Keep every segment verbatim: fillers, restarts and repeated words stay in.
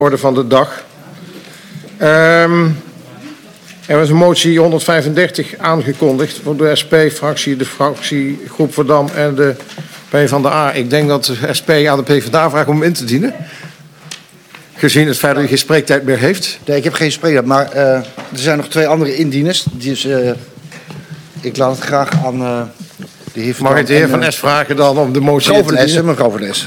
Orde van de dag. Um, er was een motie honderdvijfendertig aangekondigd voor de S P-fractie, de fractiegroep Verdam en de PvdA. Ik denk dat de S P aan de PvdA vraagt om in te dienen. Gezien het feit dat u geen spreektijd meer heeft. Nee, ik heb geen spreektijd, maar uh, er zijn nog twee andere indieners. Dus uh, ik laat het graag aan uh, de heer Van Mag ik de heer Van Es vragen dan om de motie in te dienen? Mevrouw Van Es.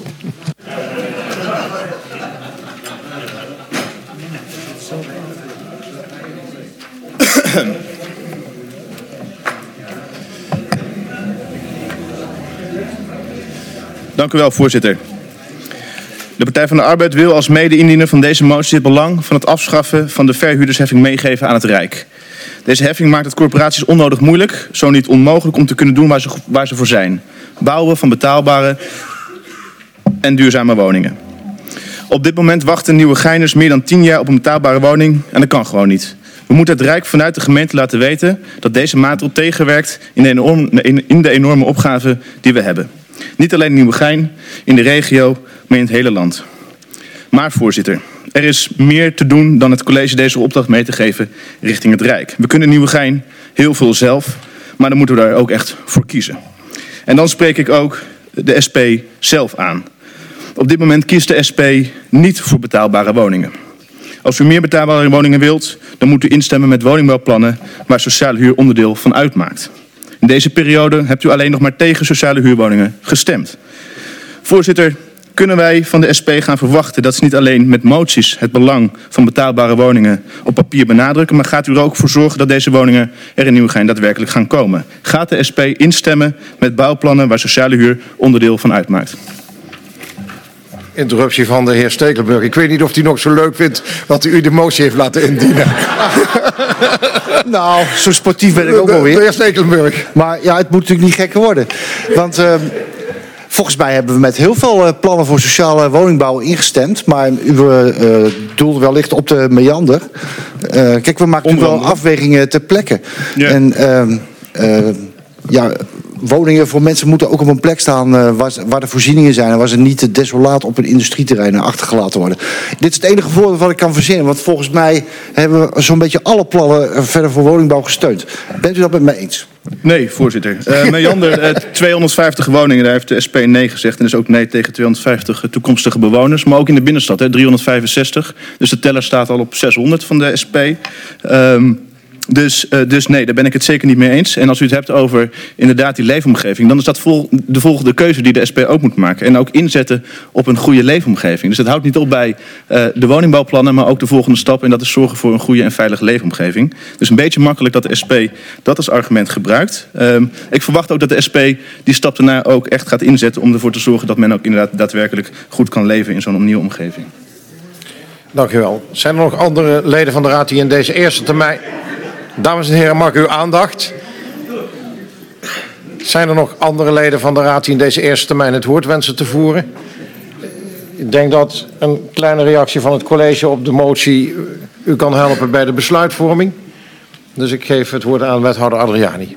Dank u wel, voorzitter. De Partij van de Arbeid wil als mede-indiener van deze motie het belang van het afschaffen van de verhuurdersheffing meegeven aan het Rijk. Deze heffing maakt het corporaties onnodig moeilijk, zo niet onmogelijk om te kunnen doen waar ze, waar ze voor zijn. Bouwen van betaalbare en duurzame woningen. Op dit moment wachten Nieuwegeiners meer dan tien jaar op een betaalbare woning en dat kan gewoon niet. We moeten het Rijk vanuit de gemeente laten weten dat deze maatregel tegenwerkt in de enorme, in de enorme opgave die we hebben. Niet alleen in Nieuwegein, in de regio, maar in het hele land. Maar voorzitter, er is meer te doen dan het college deze opdracht mee te geven richting het Rijk. We kunnen Nieuwegein heel veel zelf, maar dan moeten we daar ook echt voor kiezen. En dan spreek ik ook de S P zelf aan. Op dit moment kiest de S P niet voor betaalbare woningen. Als u meer betaalbare woningen wilt, dan moet u instemmen met woningbouwplannen waar sociale huur onderdeel van uitmaakt. In deze periode hebt u alleen nog maar tegen sociale huurwoningen gestemd. Voorzitter, kunnen wij van de S P gaan verwachten dat ze niet alleen met moties het belang van betaalbare woningen op papier benadrukken, maar gaat u er ook voor zorgen dat deze woningen er in Nieuwegein daadwerkelijk gaan komen? Gaat de S P instemmen met bouwplannen waar sociale huur onderdeel van uitmaakt? Interruptie van de heer Stekelenburg. Ik weet niet of hij nog zo leuk vindt dat u de motie heeft laten indienen. Nou, zo sportief ben ik ook wel weer. De heer Stekelenburg. Maar ja, het moet natuurlijk niet gekker worden. Want uh, volgens mij hebben we met heel veel uh, plannen voor sociale woningbouw ingestemd. Maar u uh, doelde wellicht op de meander. Uh, kijk, we maken natuurlijk wel afwegingen ter plekke. Ja. En uh, uh, ja... woningen voor mensen moeten ook op een plek staan uh, waar, waar de voorzieningen zijn en waar ze niet desolaat op een industrieterrein achtergelaten worden. Dit is het enige voorbeeld wat ik kan verzinnen, want volgens mij hebben we zo'n beetje alle plannen verder voor woningbouw gesteund. Bent u dat met mij eens? Nee, voorzitter. Uh, Meander, uh, tweehonderdvijftig woningen, daar heeft de S P nee gezegd en is ook nee tegen tweehonderdvijftig toekomstige bewoners. Maar ook in de binnenstad, hè, driehonderdvijfenzestig. Dus de teller staat al op zeshonderd van de S P. Um, Dus, uh, dus nee, daar ben ik het zeker niet mee eens. En als u het hebt over inderdaad die leefomgeving, dan is dat vol, de volgende keuze die de S P ook moet maken. En ook inzetten op een goede leefomgeving. Dus het houdt niet op bij uh, de woningbouwplannen, maar ook de volgende stap. En dat is zorgen voor een goede en veilige leefomgeving. Dus een beetje makkelijk dat de S P dat als argument gebruikt. Um, ik verwacht ook dat de S P die stap daarna ook echt gaat inzetten om ervoor te zorgen dat men ook inderdaad daadwerkelijk goed kan leven in zo'n nieuwe omgeving. Dank u wel. Zijn er nog andere leden van de Raad die in deze eerste termijn... Dames en heren, mag ik uw aandacht? Zijn er nog andere leden van de Raad die in deze eerste termijn het woord wensen te voeren? Ik denk dat een kleine reactie van het college op de motie u kan helpen bij de besluitvorming. Dus ik geef het woord aan wethouder Adriani.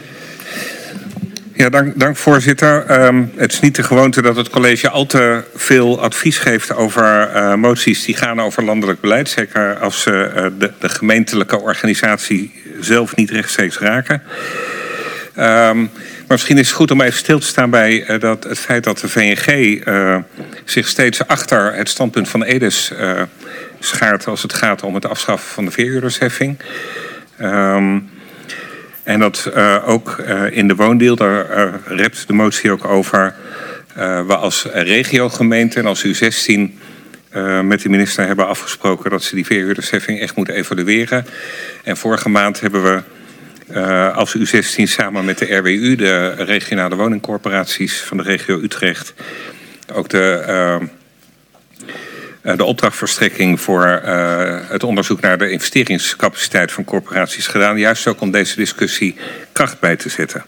Ja, dank, dank voorzitter. Um, het is niet de gewoonte dat het college al te veel advies geeft over uh, moties die gaan over landelijk beleid. Zeker als ze uh, de, de gemeentelijke organisatie zelf niet rechtstreeks raken. Um, maar misschien is het goed om even stil te staan bij uh, dat het feit dat de V N G uh, zich steeds achter het standpunt van Edes uh, schaart als het gaat om het afschaffen van de verhuurdersheffing. Um, En dat uh, ook uh, in de woondeel, daar uh, rept de motie ook over, uh, we als regiogemeente en als U zestien uh, met de minister hebben afgesproken dat ze die verhuurdersheffing echt moeten evalueren. En vorige maand hebben we uh, als U zestien samen met de R W U, de regionale woningcorporaties van de regio Utrecht, ook de... Uh, de opdrachtverstrekking voor uh, het onderzoek naar de investeringscapaciteit van corporaties gedaan. Juist ook om deze discussie kracht bij te zetten.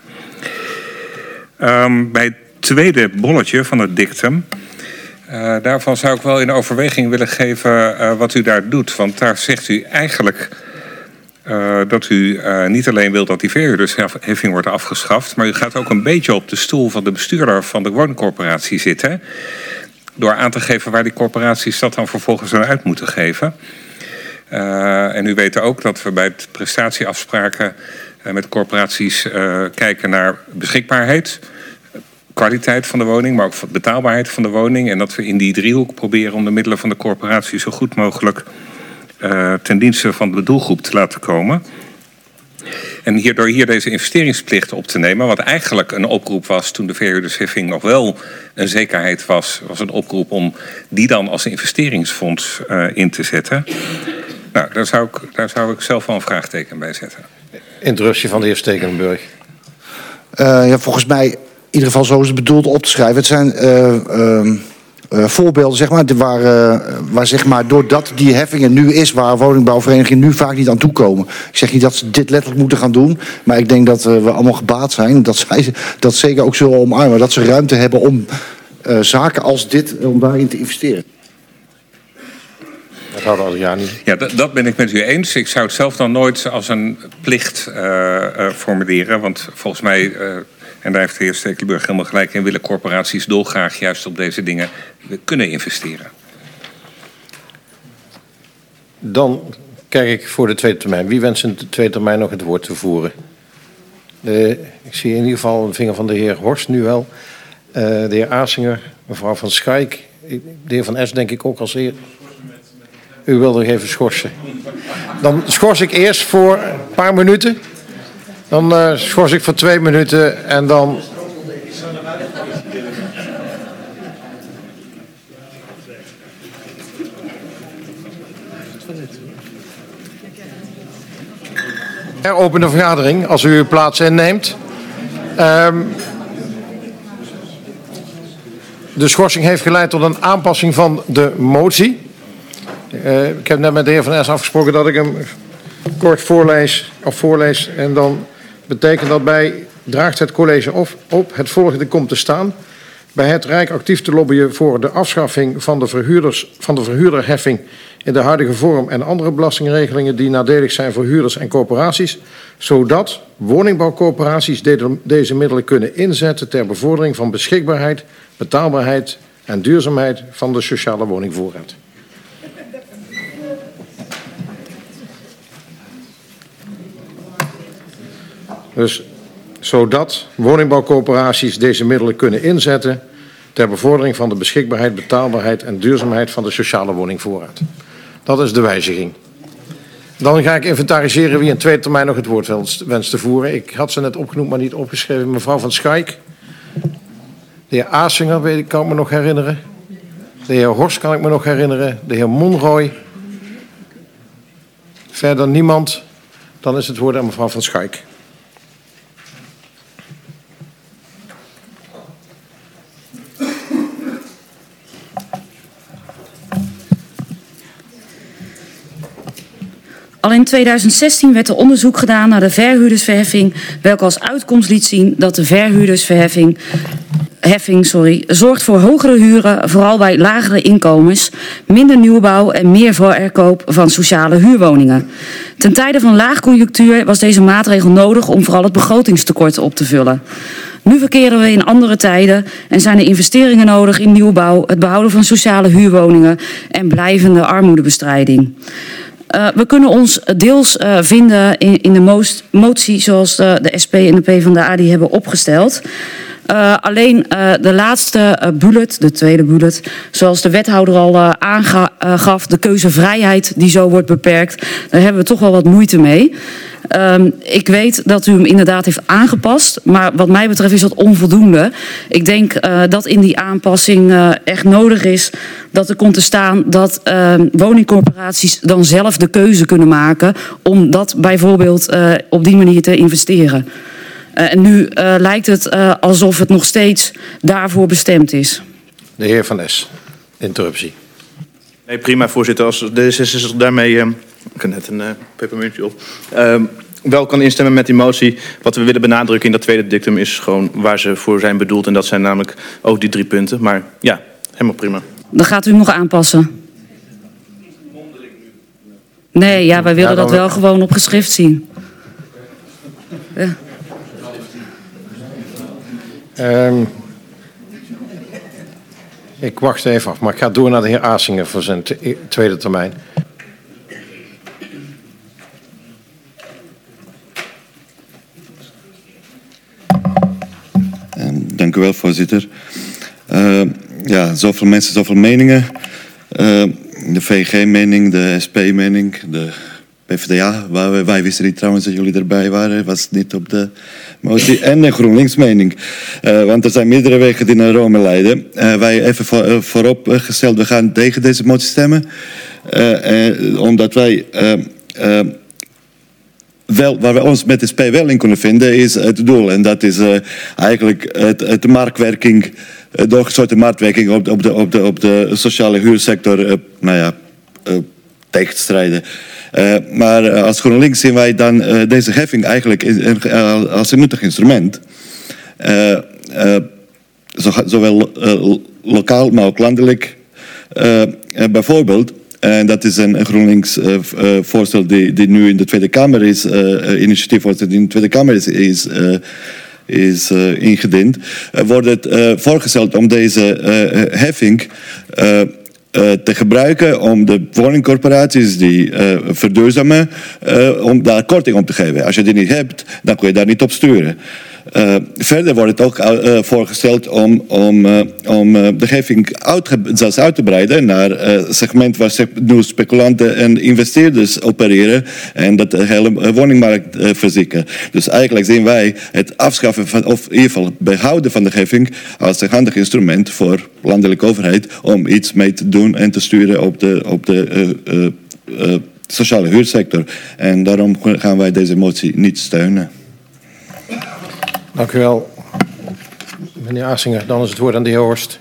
Um, bij het tweede bolletje van het dictum. Uh, daarvan zou ik wel in overweging willen geven uh, wat u daar doet. Want daar zegt u eigenlijk uh, dat u uh, niet alleen wil dat die verhuurdersheffing wordt afgeschaft, maar u gaat ook een beetje op de stoel van de bestuurder van de woningcorporatie zitten. door aan te geven waar die corporaties dat dan vervolgens aan uit moeten geven. Uh, en u weet ook dat we bij het prestatieafspraken uh, met corporaties uh, kijken naar beschikbaarheid, kwaliteit van de woning, maar ook betaalbaarheid van de woning. En dat we in die driehoek proberen om de middelen van de corporatie zo goed mogelijk uh, ten dienste van de doelgroep te laten komen. En hierdoor hier deze investeringsplicht op te nemen, wat eigenlijk een oproep was toen de verhuurdersheffing nog wel een zekerheid was, was een oproep om die dan als investeringsfonds uh, in te zetten. Nou, daar zou, ik, daar zou ik zelf wel een vraagteken bij zetten. Interruptie van de heer Stekelenburg. Uh, ja, volgens mij in ieder geval zo is het bedoeld op te schrijven. Het zijn uh, uh, uh, voorbeelden, zeg maar, waar, uh, waar zeg maar, doordat die heffingen nu is, waar woningbouwverenigingen nu vaak niet aan toekomen. Ik zeg niet dat ze dit letterlijk moeten gaan doen, maar ik denk dat uh, we allemaal gebaat zijn, dat zij dat zeker ook zullen omarmen, dat ze ruimte hebben om uh, zaken als dit, om daarin te investeren. Ja, dat, dat ben ik met u eens. Ik zou het zelf dan nooit als een plicht uh, uh, formuleren. Want volgens mij, uh, en daar heeft de heer Stekelenburg helemaal gelijk in, willen corporaties dolgraag juist op deze dingen kunnen investeren. Dan kijk ik voor de tweede termijn. Wie wenst in de tweede termijn nog het woord te voeren? De, ik zie in ieder geval een vinger van de heer Horst nu wel. Uh, de heer Aasinger, mevrouw van Schaik. De heer Van Es denk ik ook als eer. U wilde nog even schorsen. Dan schors ik eerst voor een paar minuten. Dan uh, schors ik voor twee minuten en dan... Heropen de vergadering als u uw plaats inneemt. Um, de schorsing heeft geleid tot een aanpassing van de motie. Uh, ik heb net met de heer Van Es afgesproken dat ik hem kort voorlees, of voorlees. En dan betekent dat bij draagt het college op, op het volgende komt te staan. Bij het Rijk actief te lobbyen voor de afschaffing van de, verhuurders, van de verhuurderheffing in de huidige vorm en andere belastingregelingen die nadelig zijn voor huurders en corporaties, zodat woningbouwcorporaties de, deze middelen kunnen inzetten ter bevordering van beschikbaarheid, betaalbaarheid en duurzaamheid van de sociale woningvoorraad. Dus zodat woningbouwcorporaties deze middelen kunnen inzetten ter bevordering van de beschikbaarheid, betaalbaarheid en duurzaamheid van de sociale woningvoorraad. Dat is de wijziging. Dan ga ik inventariseren wie in tweede termijn nog het woord wenst te voeren. Ik had ze net opgenoemd, maar niet opgeschreven. Mevrouw Van Schaik. De heer Aasinger, weet ik, kan ik me nog herinneren. De heer Horst kan ik me nog herinneren. De heer Monroy. Verder niemand. Dan is het woord aan mevrouw Van Schaik. Al in tweeduizend zestien werd er onderzoek gedaan naar de verhuurdersverheffing, welke als uitkomst liet zien dat de verhuurdersverheffing heffing, sorry, zorgt voor hogere huren, vooral bij lagere inkomens, minder nieuwbouw en meer verkoop van sociale huurwoningen. Ten tijde van laagconjunctuur was deze maatregel nodig om vooral het begrotingstekort op te vullen. Nu verkeren we in andere tijden en zijn er investeringen nodig in nieuwbouw, het behouden van sociale huurwoningen en blijvende armoedebestrijding. Uh, we kunnen ons deels uh, vinden in, in de most, motie zoals de, de S P en de PvdA die hebben opgesteld. Uh, alleen uh, de laatste uh, bullet, de tweede bullet, zoals de wethouder al uh, aangaf, de keuzevrijheid die zo wordt beperkt, daar hebben we toch wel wat moeite mee. Um, ik weet dat u hem inderdaad heeft aangepast, maar wat mij betreft is dat onvoldoende. Ik denk uh, dat in die aanpassing uh, echt nodig is dat er komt te staan dat uh, woningcorporaties dan zelf de keuze kunnen maken om dat bijvoorbeeld uh, op die manier te investeren. Uh, en nu uh, lijkt het uh, alsof het nog steeds daarvoor bestemd is. De heer Van Es, interruptie. Nee, prima, voorzitter. Als D zesenzestig daarmee, uh, ik heb net een uh, pepermuntje op, uh, wel kan instemmen met die motie. Wat we willen benadrukken in dat tweede dictum is gewoon waar ze voor zijn bedoeld. En dat zijn namelijk ook die drie punten. Maar ja, helemaal prima. Dan gaat u hem nog aanpassen. Nee, ja, wij willen ja, dat wel we... gewoon op geschrift zien. Ja. Um, Ik wacht even af, maar ik ga door naar de heer Asinger voor zijn tweede termijn. Dank u wel, voorzitter. Uh, ja, zoveel mensen, zoveel meningen. Uh, de V G-mening, de S P-mening, de P V D A. Waar we, wij wisten niet trouwens dat jullie erbij waren. Was niet op de motie. En de GroenLinks-mening. Uh, want er zijn meerdere wegen die naar Rome leiden. Uh, wij even voor, uh, vooropgesteld, we gaan tegen deze motie stemmen. Uh, uh, omdat wij... Uh, uh, Wel, waar we ons met de S P wel in kunnen vinden is het doel. En dat is uh, eigenlijk het, het de marktwerking, uh, doorgeschoten marktwerking op de, op de, op de, op de sociale huursector uh, nou ja, uh, tegen te strijden. Uh, maar uh, als GroenLinks zien wij dan uh, deze heffing eigenlijk in, uh, als een nuttig instrument. Uh, uh, zo, zowel uh, lokaal, maar ook landelijk. Uh, uh, bijvoorbeeld... En dat is een GroenLinks uh, uh, voorstel die, die nu in de Tweede Kamer is, uh, initiatiefvoorstel die in de Tweede Kamer is, is, uh, is uh, ingediend. Uh, wordt het uh, voorgesteld om deze uh, heffing uh, uh, te gebruiken om de woningcorporaties die uh, verduurzamen, uh, om daar korting op te geven. Als je die niet hebt, dan kun je daar niet op sturen. Uh, verder wordt het ook uh, voorgesteld om, om, uh, om uh, de heffing uit, zelfs uit te breiden naar een uh, segment waar nu speculanten en investeerders opereren en dat de hele woningmarkt uh, verzieken. Dus eigenlijk zien wij het afschaffen van, of in ieder geval behouden van de heffing als een handig instrument voor landelijke overheid om iets mee te doen en te sturen op de, op de uh, uh, uh, sociale huursector. En daarom gaan wij deze motie niet steunen. Dank u wel, meneer Asinger. Dan is het woord aan de heer Horst.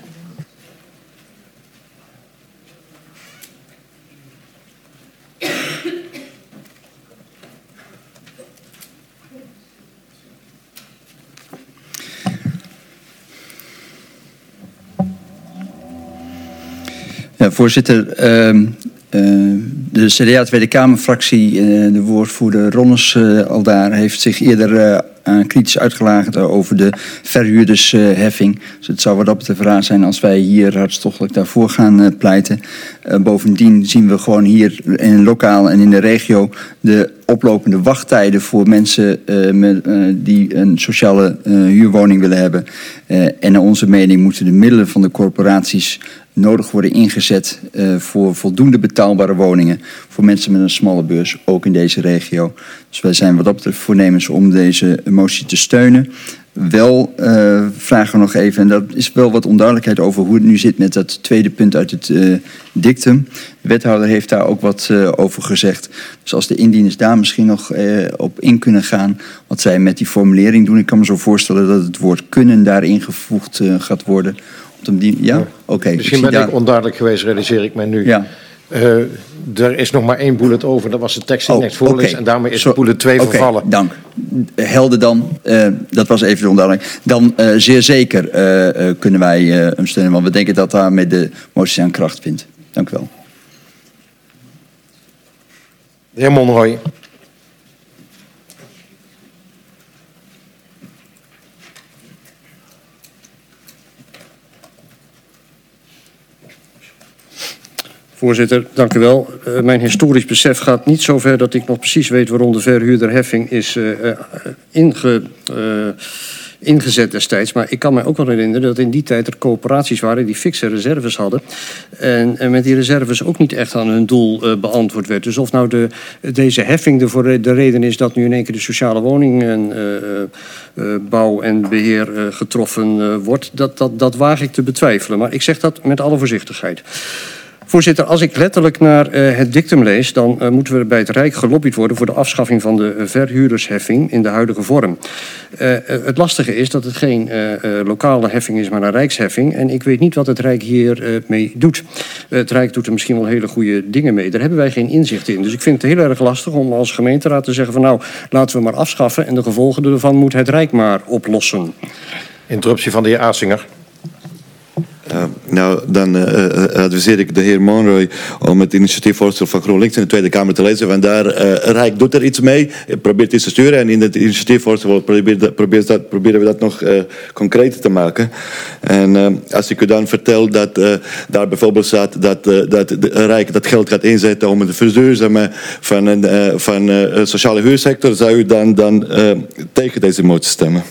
Ja, voorzitter, uh, uh, de C D A Tweede Kamerfractie, uh, de woordvoerder Ronnes uh, al daar, heeft zich eerder uh, uh, kritisch uitgelaten over de verhuurdersheffing. Dus het zou wat dat betreft raar zijn als wij hier hartstochtelijk daarvoor gaan uh, pleiten. Uh, bovendien zien we gewoon hier in lokaal en in de regio de oplopende wachttijden voor mensen uh, met, uh, die een sociale uh, huurwoning willen hebben. Uh, en naar onze mening moeten de middelen van de corporaties nodig worden ingezet uh, voor voldoende betaalbare woningen voor mensen met een smalle beurs, ook in deze regio. Dus wij zijn wat dat betreft voornemens om deze motie te steunen. Wel uh, vragen we nog even, en dat is wel wat onduidelijkheid over hoe het nu zit met dat tweede punt uit het uh, dictum. De wethouder heeft daar ook wat uh, over gezegd. Dus als de indieners daar misschien nog uh, op in kunnen gaan, wat zij met die formulering doen. Ik kan me zo voorstellen dat het woord kunnen daarin gevoegd uh, gaat worden. Die, ja? Oké. Okay, Misschien ben daar... ik onduidelijk geweest, realiseer ik mij nu. Ja. Uh, er is nog maar één bullet over, dat was de tekst die oh, ik net voorlees. Okay. En daarmee is so, bullet twee okay, vervallen. Dank. Helder dan, uh, dat was even onduidelijk. Dan uh, zeer zeker uh, uh, kunnen wij uh, hem steunen, want we denken dat daarmee de motie aan kracht vindt. Dank u wel. De heer Monroy. Voorzitter, dank u wel. Uh, mijn historisch besef gaat niet zo ver dat ik nog precies weet waarom de verhuurderheffing is uh, uh, inge, uh, ingezet destijds. Maar ik kan mij ook wel herinneren dat in die tijd er coöperaties waren die fikse reserves hadden. En, en met die reserves ook niet echt aan hun doel uh, beantwoord werd. Dus of nou de, deze heffing de, voor de reden is dat nu in één keer de sociale woningbouw uh, uh, en beheer uh, getroffen uh, wordt, dat, dat, dat waag ik te betwijfelen. Maar ik zeg dat met alle voorzichtigheid. Voorzitter, als ik letterlijk naar uh, het dictum lees, dan uh, moeten we bij het Rijk gelobbyd worden voor de afschaffing van de uh, verhuurdersheffing in de huidige vorm. Uh, uh, het lastige is dat het geen uh, uh, lokale heffing is, maar een rijksheffing. En ik weet niet wat het Rijk hier uh, mee doet. Uh, het Rijk doet er misschien wel hele goede dingen mee. Daar hebben wij geen inzicht in. Dus ik vind het heel erg lastig om als gemeenteraad te zeggen van nou, laten we maar afschaffen en de gevolgen ervan moet het Rijk maar oplossen. Interruptie van de heer Asinger. Uh, nou, dan uh, uh, adviseer ik de heer Monroy om het initiatiefvoorstel van GroenLinks in de Tweede Kamer te lezen. Want daar, uh, Rijk doet er iets mee, probeert iets te sturen. En in het initiatiefvoorstel probeert, probeert dat, proberen we dat nog uh, concreter te maken. En uh, als ik u dan vertel dat uh, daar bijvoorbeeld staat dat, uh, dat de Rijk dat geld gaat inzetten om het verduurzamen van een uh, van, uh, sociale huursector, zou u dan, dan uh, tegen deze motie stemmen?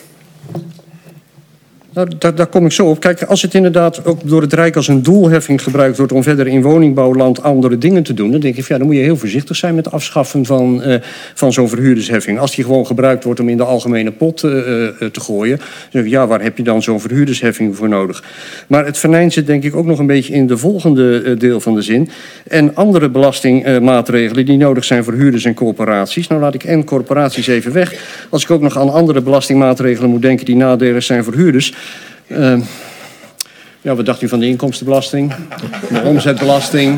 Nou, daar, daar kom ik zo op. Kijk, als het inderdaad ook door het Rijk als een doelheffing gebruikt wordt om verder in woningbouwland andere dingen te doen, dan denk ik, ja, dan moet je heel voorzichtig zijn met het afschaffen van, uh, van zo'n verhuurdersheffing. Als die gewoon gebruikt wordt om in de algemene pot uh, uh, te gooien, dan zeg ik, ja, waar heb je dan zo'n verhuurdersheffing voor nodig? Maar het venijn zit denk ik ook nog een beetje in de volgende uh, deel van de zin. En andere belastingmaatregelen uh, die nodig zijn voor huurders en corporaties. Nou, laat ik en corporaties even weg. Als ik ook nog aan andere belastingmaatregelen moet denken die nadelig zijn voor huurders. Uh, ja, wat dacht u van de inkomstenbelasting? De omzetbelasting?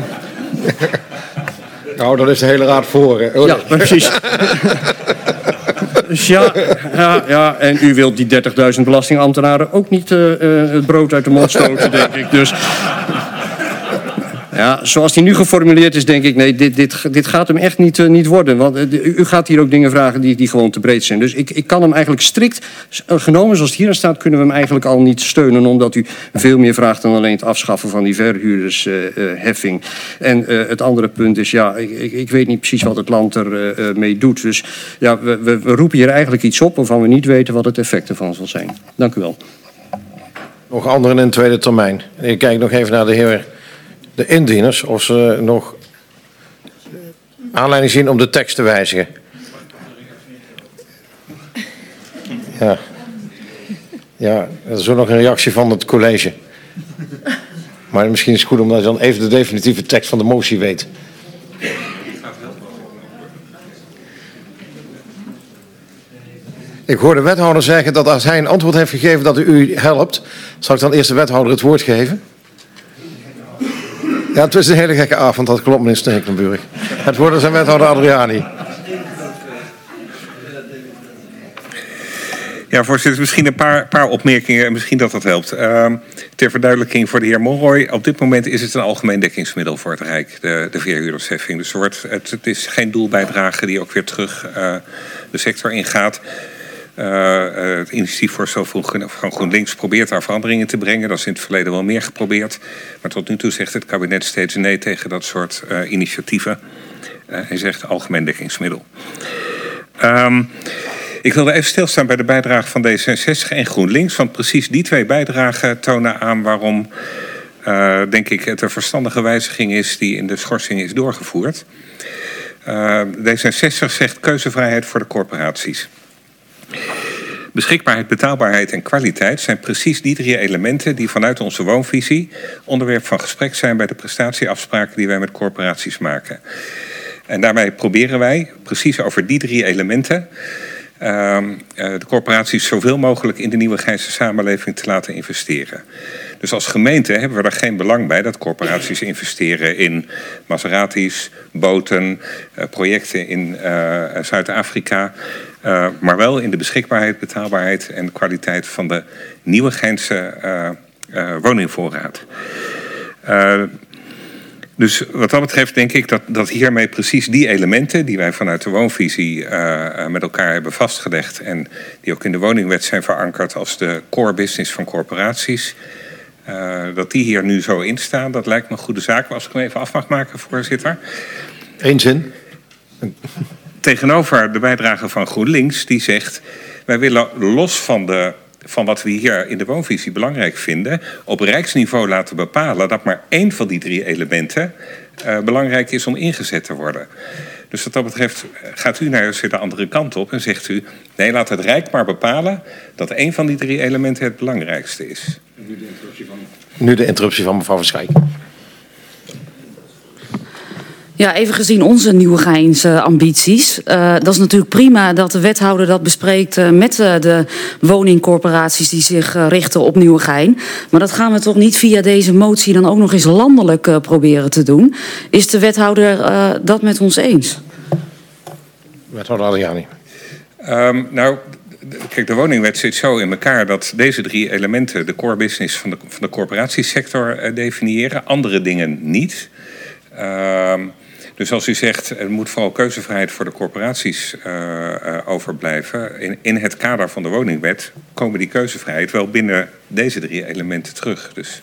Nou, dat is de hele raad voor. Hè? Oh, ja, precies. Dus ja, ja, ja, en u wilt die dertigduizend belastingambtenaren ook niet uh, uh, het brood uit de mond stoten, denk ik. Dus ja, zoals die nu geformuleerd is, denk ik, nee, dit, dit, dit gaat hem echt niet, uh, niet worden. Want uh, u gaat hier ook dingen vragen die, die gewoon te breed zijn. Dus ik, ik kan hem eigenlijk strikt uh, genomen, zoals het hierin staat, kunnen we hem eigenlijk al niet steunen, omdat u veel meer vraagt dan alleen het afschaffen van die verhuurdersheffing. Uh, uh, en uh, het andere punt is, ja, ik, ik, ik weet niet precies wat het land er uh, uh, mee doet. Dus ja, we, we, we roepen hier eigenlijk iets op waarvan we niet weten wat het effect ervan zal zijn. Dank u wel. Nog anderen in tweede termijn. Ik kijk nog even naar de heer... de indieners, of ze nog aanleiding zien om de tekst te wijzigen. Ja. Ja, dat is ook nog een reactie van het college. Maar misschien is het goed omdat je dan even de definitieve tekst van de motie weet. Ik hoor de wethouder zeggen dat als hij een antwoord heeft gegeven dat u helpt, zal ik dan eerst de wethouder het woord geven? Ja, het was een hele gekke avond, dat klopt, meneer Stekelenburg. Het woord is aan wethouder Adriani. Ja, voorzitter, misschien een paar, paar opmerkingen en misschien dat dat helpt. Uh, ter verduidelijking voor de heer Monroy. Op dit moment is het een algemeen dekkingsmiddel voor het Rijk, de, de verhuurdersheffing. Dus er wordt, het, het is geen doelbijdrage die ook weer terug uh, de sector ingaat. Uh, uh, het initiatiefvoorstel van GroenLinks probeert daar veranderingen te brengen. Dat is in het verleden wel meer geprobeerd. Maar tot nu toe zegt het kabinet steeds nee tegen dat soort uh, initiatieven. Uh, hij zegt algemeen dekkingsmiddel. Um, ik wilde even stilstaan bij de bijdrage van D zesenzestig en GroenLinks. Want precies die twee bijdragen tonen aan waarom, uh, denk ik, het een verstandige wijziging is die in de schorsing is doorgevoerd. Uh, D zesenzestig zegt keuzevrijheid voor de corporaties. Beschikbaarheid, betaalbaarheid en kwaliteit zijn precies die drie elementen die vanuit onze woonvisie onderwerp van gesprek zijn bij de prestatieafspraken die wij met corporaties maken. En daarmee proberen wij precies over die drie elementen uh, uh, de corporaties zoveel mogelijk in de nieuwe Geinse samenleving te laten investeren. Dus als gemeente hebben we er geen belang bij dat corporaties investeren in Maseratis, boten, uh, projecten in uh, Zuid-Afrika. Uh, maar wel in de beschikbaarheid, betaalbaarheid en kwaliteit van de nieuwe Geinse uh, uh, woningvoorraad. Uh, dus wat dat betreft denk ik dat, dat hiermee precies die elementen die wij vanuit de woonvisie uh, met elkaar hebben vastgelegd en die ook in de woningwet zijn verankerd als de core business van corporaties, uh, dat die hier nu zo in staan, dat lijkt me een goede zaak. Als ik hem even af mag maken, voorzitter. Eén zin. Tegenover de bijdrage van GroenLinks, die zegt, wij willen los van, de, van wat we hier in de woonvisie belangrijk vinden, op rijksniveau laten bepalen dat maar één van die drie elementen uh, belangrijk is om ingezet te worden. Dus wat dat betreft gaat u naar de andere kant op en zegt u, nee, laat het Rijk maar bepalen dat één van die drie elementen het belangrijkste is. Nu de interruptie van, nu de interruptie van mevrouw Verschijk. Ja, even gezien onze Nieuwegeinse ambities. Uh, dat is natuurlijk prima dat de wethouder dat bespreekt uh, met uh, de woningcorporaties die zich uh, richten op Nieuwegein. Maar dat gaan we toch niet via deze motie dan ook nog eens landelijk uh, proberen te doen. Is de wethouder uh, dat met ons eens? Wethouder Adriani. Um, nou, Kijk, de woningwet zit zo in elkaar dat deze drie elementen de core business van de, van de corporatiesector uh, definiëren. Andere dingen niet. Uh, dus als u zegt, er moet vooral keuzevrijheid voor de corporaties uh, uh, overblijven. In, in het kader van de woningwet komen die keuzevrijheid wel binnen deze drie elementen terug. Dus...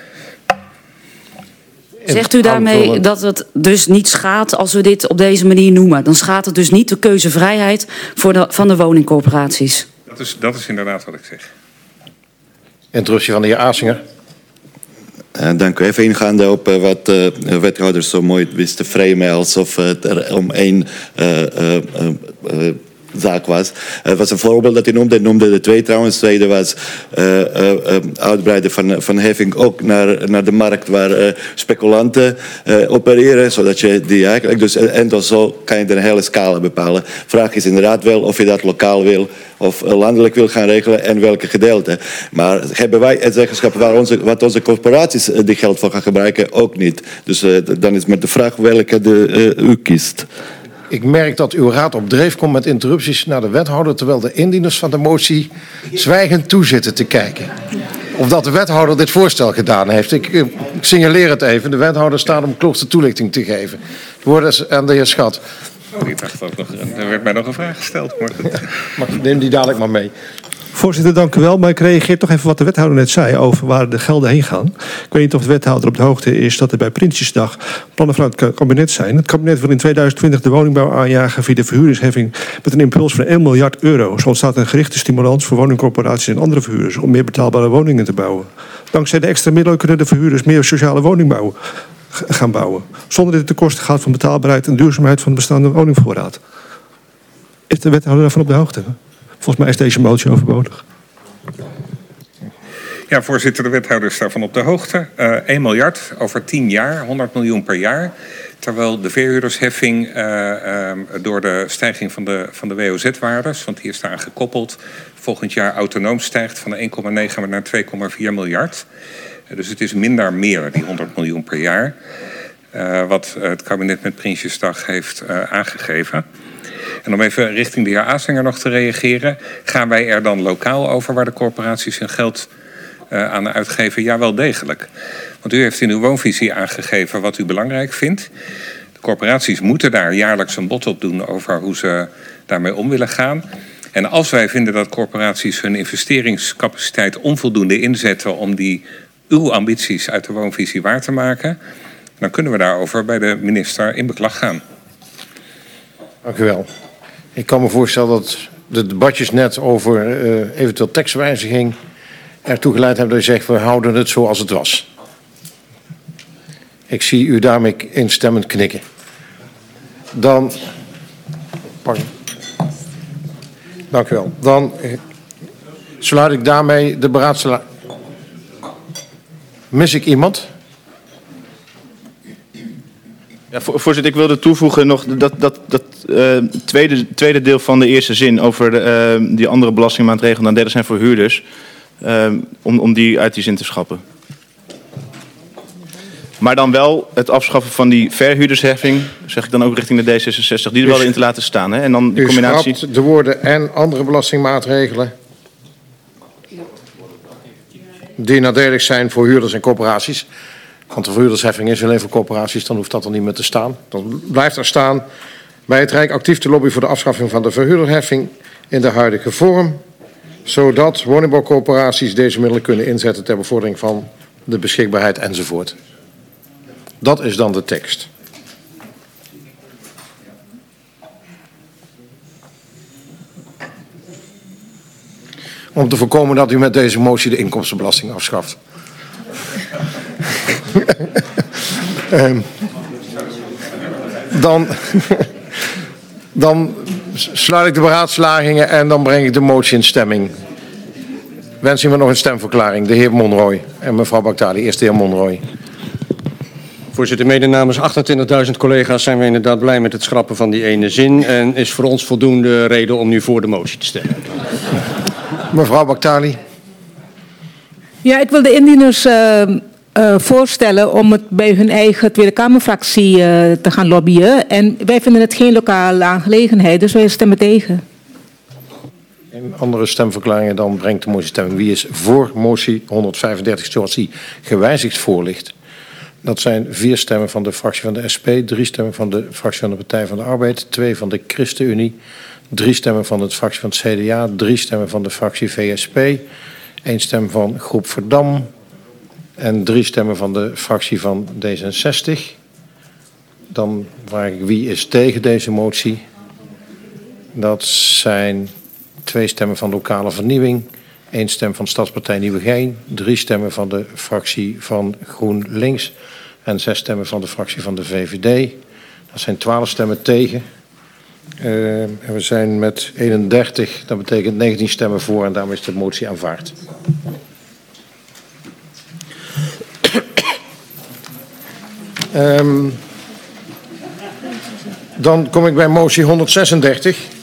Zegt u daarmee dat het dus niet schaadt als we dit op deze manier noemen? Dan schaadt het dus niet de keuzevrijheid voor de, van de woningcorporaties? Dat is, dat is inderdaad wat ik zeg. Interruptie van de heer Aasinger. Uh, dank u. Even ingaande op uh, wat uh, wethouders zo mooi wist te framen alsof het er om één uh, uh, uh, uh, zaak was. Het uh, was een voorbeeld dat hij noemde. Hij noemde de twee trouwens. Het tweede was uh, uh, uh, uitbreiden van, van heffing ook naar, naar de markt waar uh, speculanten uh, opereren. Zodat je die eigenlijk... Dus, en dan zo kan je de hele scala bepalen. Vraag is inderdaad wel of je dat lokaal wil of landelijk wil gaan regelen en welke gedeelte. Maar hebben wij het zeggenschap waar onze, wat onze corporaties die geld voor gaan gebruiken ook niet. Dus uh, dan is met de vraag welke de, uh, u kiest. Ik merk dat uw raad op dreef komt met interrupties naar de wethouder, terwijl de indieners van de motie zwijgend toezitten te kijken. Of dat de wethouder dit voorstel gedaan heeft. Ik, ik signaleer het even. De wethouder staat om klokste toelichting te geven. Het woord is aan de heer Schat. Ik dacht ook nog, er werd mij nog een vraag gesteld. Maar goed. Ja, maar neem die dadelijk maar mee. Voorzitter, dank u wel. Maar ik reageer toch even wat de wethouder net zei over waar de gelden heen gaan. Ik weet niet of de wethouder op de hoogte is dat er bij Prinsjesdag plannen vanuit het kabinet zijn. Het kabinet wil in tweeduizend twintig de woningbouw aanjagen via de verhuurdersheffing met een impuls van één miljard euro. Zo ontstaat een gerichte stimulans voor woningcorporaties en andere verhuurders om meer betaalbare woningen te bouwen. Dankzij de extra middelen kunnen de verhuurders meer sociale woningbouw gaan bouwen. Zonder dat het ten koste gaat van betaalbaarheid en duurzaamheid van de bestaande woningvoorraad. Is de wethouder daarvan op de hoogte? Volgens mij is deze motie overbodig. Ja, voorzitter, de wethouder is daarvan op de hoogte. Uh, één miljard over tien jaar, honderd miljoen per jaar. Terwijl de verhuurdersheffing uh, uh, door de stijging van de, van de W O Z-waardes, want die is daar gekoppeld, volgend jaar autonoom stijgt van één komma negen naar twee komma vier miljard. Uh, dus het is minder meer, die honderd miljoen per jaar. Uh, wat uh, het kabinet met Prinsjesdag heeft uh, aangegeven. En om even richting de heer Aasinger nog te reageren. Gaan wij er dan lokaal over waar de corporaties hun geld uh, aan uitgeven? Ja, wel degelijk. Want u heeft in uw woonvisie aangegeven wat u belangrijk vindt. De corporaties moeten daar jaarlijks een bod op doen over hoe ze daarmee om willen gaan. En als wij vinden dat corporaties hun investeringscapaciteit onvoldoende inzetten om die uw ambities uit de woonvisie waar te maken, dan kunnen we daarover bij de minister in beklag gaan. Dank u wel. Ik kan me voorstellen dat de debatjes net over uh, eventueel tekstwijziging ertoe geleid hebben dat u zegt, we houden het zoals het was. Ik zie u daarmee instemmend knikken. Dan... Pardon. Dank u wel. Dan uh, sluit ik daarmee de beraadslaging. Mis ik iemand? Ja, voorzitter, ik wilde toevoegen nog dat, dat, dat uh, tweede, tweede deel van de eerste zin over de, uh, die andere belastingmaatregelen dan derde zijn voor huurders, uh, om, om die uit die zin te schrappen. Maar dan wel het afschaffen van die verhuurdersheffing, zeg ik dan ook richting de D zesenzestig, die er wel in te laten staan. Hè? En dan de combinatie. U schrapt de woorden en andere belastingmaatregelen die nadelig zijn voor huurders en corporaties. Want de verhuurdersheffing is alleen voor corporaties, dan hoeft dat er niet meer te staan. Dan blijft er staan bij het Rijk actief te lobbyen voor de afschaffing van de verhuurdersheffing in de huidige vorm, zodat woningbouwcorporaties deze middelen kunnen inzetten ter bevordering van de beschikbaarheid enzovoort. Dat is dan de tekst. Om te voorkomen dat u met deze motie de inkomstenbelasting afschaft. um, dan, dan sluit ik de beraadslagingen en dan breng ik de motie in stemming. Wens iemand nog een stemverklaring? De heer Monroy en mevrouw Baktali. Eerst de heer Monroy. Voorzitter, mede namens achtentwintigduizend collega's zijn we inderdaad blij met het schrappen van die ene zin. En is voor ons voldoende reden om nu voor de motie te stemmen. Mevrouw Baktali. Ja, ik wil de indieners uh, uh, voorstellen om het bij hun eigen Tweede Kamerfractie uh, te gaan lobbyen. En wij vinden het geen lokale aangelegenheid, dus wij stemmen tegen. In andere stemverklaringen dan brengt de motie stemming. Wie is voor motie honderdvijfendertig zoals die gewijzigd voor ligt? Dat zijn vier stemmen van de fractie van de S P, drie stemmen van de fractie van de Partij van de Arbeid, twee van de ChristenUnie, drie stemmen van de fractie van het C D A, drie stemmen van de fractie V S P, één stem van Groep Verdam en drie stemmen van de fractie van D zesenzestig. Dan vraag ik wie is tegen deze motie. Dat zijn twee stemmen van Lokale Vernieuwing, één stem van Stadspartij Nieuwegein, drie stemmen van de fractie van GroenLinks en zes stemmen van de fractie van de V V D. Dat zijn twaalf stemmen tegen. Uh, en we zijn met eenendertig, dat betekent negentien stemmen voor en daarmee is de motie aanvaard. um, dan kom ik bij motie honderdzesendertig.